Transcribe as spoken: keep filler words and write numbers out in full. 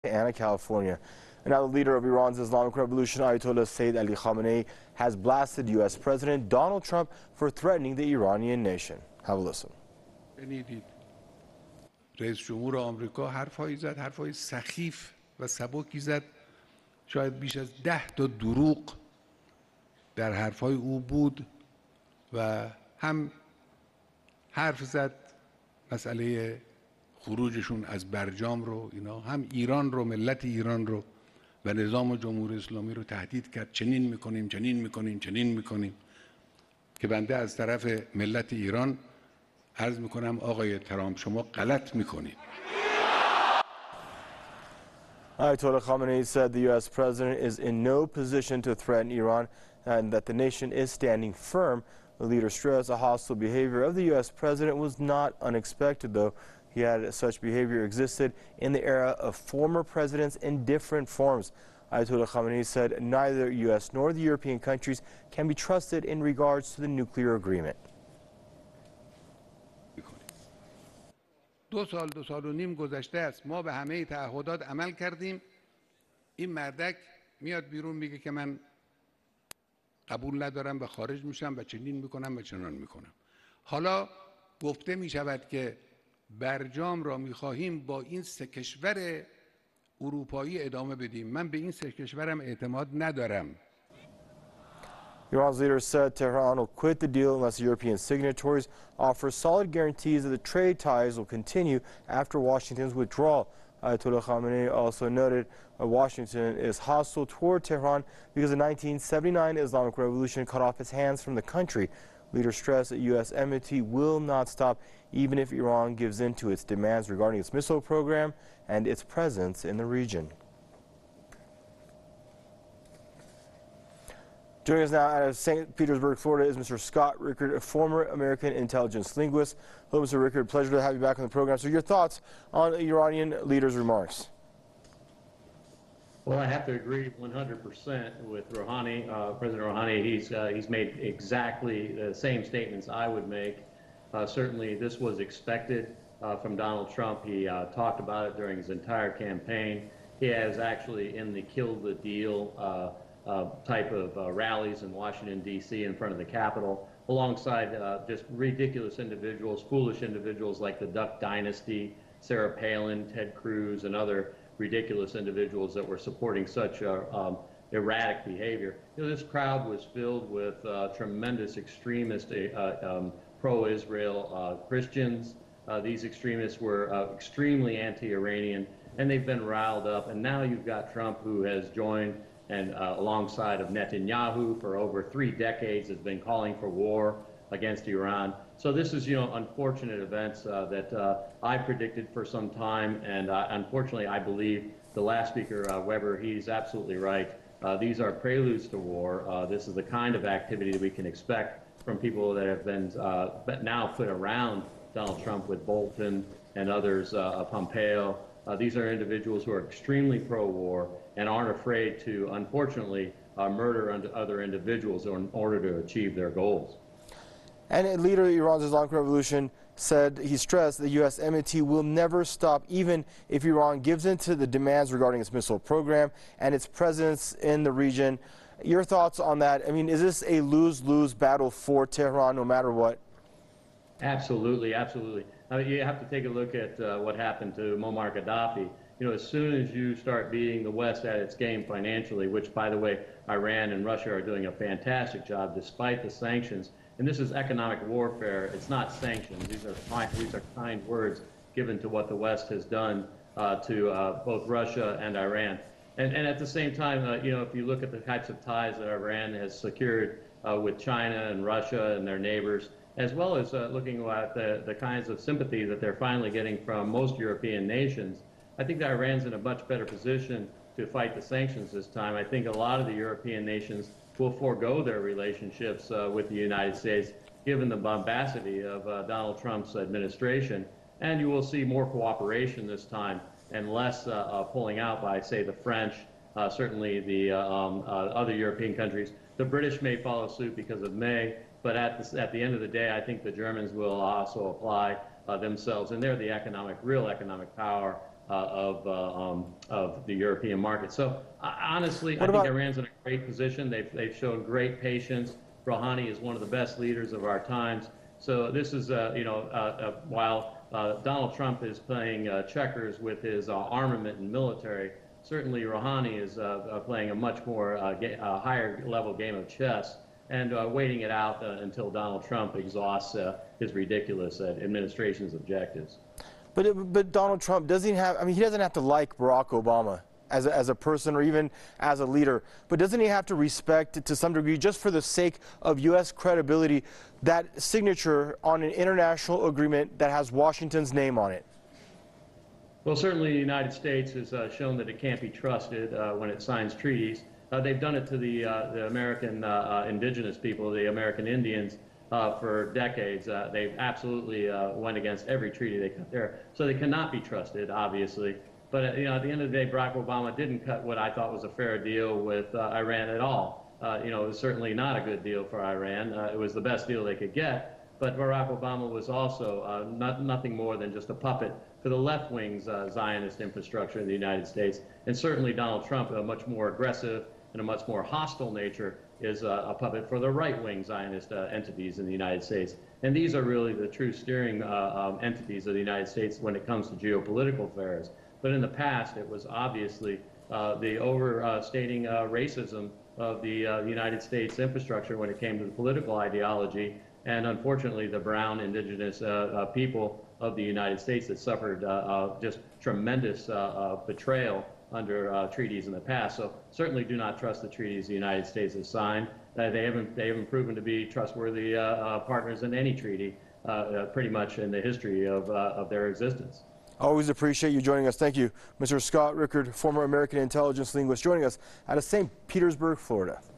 Anna, California. And now the leader of Iran's Islamic Revolution, Ayatollah Sayyid Ali Khamenei, has blasted U S President Donald Trump for threatening the Iranian nation. Have a listen. رئیس جمهور آمریکا حرفایی زد، حرفای سخیف و سبکی زد. شاید بیش از ده تا دروغ در حرفای او بود و هم حرف زد مسئله خروجشون از برجام رو، اینا هم ایران رو، ملت ایران رو و نظام جمهوری اسلامی رو تهدید کرد. چنین میکنیم، چنین میکنیم، چنین میکنیم که بنده از طرف ملت ایران عرض میکنم آقای ترامپ شما غلط میکنید. Ayatollah Khamenei said the U S president is in no position to threaten Iran and that the nation is standing firm. The leader stressed the hostile behavior of the U S president was not unexpected, though. He added such behavior existed in the era of former presidents in different forms. Ayatollah Khamenei said neither U S nor the European countries can be trusted in regards to the nuclear agreement. دو سال دو سال و نیم گذشته است، ما به همه تعهدات عمل کردیم. این مردک میاد بیرون میگه که من قبول ندارم و خارج میشم و چنین میکنم و چنان میکنم. حالا گفته میشود که برجام را میخواهیم با این سه کشور اروپایی ادامه بدیم. من به این سه کشورم اعتماد ندارم. Iran's leader said Tehran will quit the deal unless European signatories offer solid guarantees that the trade ties will continue after Washington's withdrawal. Ayatollah Khamenei also noted that Washington is hostile toward Tehran because the nineteen seventy-nine Islamic Revolution cut off its hands from the country. Leader stressed that U S enmity will not stop even if Iran gives in to its demands regarding its missile program and its presence in the region. Joining us now out of Saint Petersburg, Florida, is Mister Scott Rickard, a former American intelligence linguist. Hello, Mister Rickard. Pleasure to have you back on the program. So your thoughts on the Iranian leader's remarks? Well, I have to agree one hundred percent with Rouhani, uh, President Rouhani. He's, uh, he's made exactly the same statements I would make. Uh, certainly, this was expected uh, from Donald Trump. He uh, talked about it during his entire campaign. He has actually, in the kill the deal uh, uh, type of uh, rallies in Washington, D C in front of the Capitol, alongside uh, just ridiculous individuals, foolish individuals like the Duck Dynasty, Sarah Palin, Ted Cruz, and other ridiculous individuals that were supporting such uh, um, erratic behavior. You know, this crowd was filled with uh, tremendous extremist, uh, um, pro-Israel uh, Christians. Uh, these extremists were uh, extremely anti-Iranian, and they've been riled up. And now you've got Trump, who has joined and uh, alongside of Netanyahu for over three decades has been calling for war against Iran. So this is, you know, unfortunate events uh, that uh, I predicted for some time, and uh, unfortunately I believe the last speaker, uh, Weber, he's absolutely right. Uh, these are preludes to war. Uh, this is the kind of activity that we can expect from people that have been uh, now put around Donald Trump with Bolton and others, uh, Pompeo. Uh, these are individuals who are extremely pro-war and aren't afraid to, unfortunately, uh, murder other individuals in order to achieve their goals. And a leader of Iran's Islamic Revolution said, he stressed the U S enmity will never stop even if Iran gives in to the demands regarding its missile program and its presence in the region. Your thoughts on that? I mean, is this a lose-lose battle for Tehran no matter what? Absolutely, absolutely. Now, you have to take a look at uh, what happened to Muammar Gaddafi. You know, as soon as you start beating the West at its game financially, which, by the way, Iran and Russia are doing a fantastic job despite the sanctions, and this is economic warfare, it's not sanctions. These are kind, these are kind words given to what the West has done uh, to uh, both Russia and Iran. And, and at the same time, uh, you know, if you look at the types of ties that Iran has secured uh, with China and Russia and their neighbors, as well as uh, looking at the, the kinds of sympathy that they're finally getting from most European nations, I think that Iran's in a much better position to fight the sanctions this time. I think a lot of the European nations will forego their relationships uh, with the United States, given the bombacity of uh, Donald Trump's administration. And you will see more cooperation this time and less uh, uh, pulling out by, say, the French, uh, certainly the uh, um, uh, other European countries. The British may follow suit because of May, but at the, at the end of the day, I think the Germans will also apply uh, themselves, and they're the economic, real economic power uh, of, uh, um, of the European market. So uh, honestly, What I think about- Iran's in a great position. They've, they've shown great patience. Rouhani is one of the best leaders of our times. So this is, uh, you know, uh, uh, while uh, Donald Trump is playing uh, checkers with his uh, armament and military, certainly Rouhani is uh, uh, playing a much more uh, ga- uh, higher level game of chess and uh, waiting it out uh, until Donald Trump exhausts uh, his ridiculous uh, administration's objectives. But, it- but Donald Trump doesn't have, I mean, he doesn't have to like Barack Obama as a, as a person or even as a leader, but doesn't he have to respect to some degree, just for the sake of U S credibility, that signature on an international agreement that has Washington's name on it? Well, certainly the United States has uh, shown that it can't be trusted uh, when it signs treaties. Uh, they've done it to the, uh, the American uh, uh, indigenous people, the American Indians, uh, for decades. Uh, they've absolutely uh, went against every treaty they cut there. So they cannot be trusted, obviously. But uh, you know, at the end of the day, Barack Obama didn't cut what I thought was a fair deal with uh, Iran at all. Uh, you know, it was certainly not a good deal for Iran. Uh, it was the best deal they could get. But Barack Obama was also uh, not, nothing more than just a puppet for the left-wing's uh, Zionist infrastructure in the United States. And certainly Donald Trump, a much more aggressive and a much more hostile nature, is uh, a puppet for the right-wing Zionist uh, entities in the United States. And these are really the true steering uh, um, entities of the United States when it comes to geopolitical affairs. But in the past, it was obviously uh, the overstating uh, racism of the uh, United States infrastructure when it came to the political ideology, and unfortunately the brown indigenous uh, uh, people of the United States that suffered uh, uh, just tremendous uh, uh, betrayal under uh, treaties in the past. So certainly do not trust the treaties the United States has signed. Uh, they haven't they haven't proven to be trustworthy uh, uh, partners in any treaty uh, uh, pretty much in the history of, uh, of their existence. Always appreciate you joining us. Thank you, Mister Scott Rickard, former American intelligence linguist, joining us out of Saint Petersburg, Florida.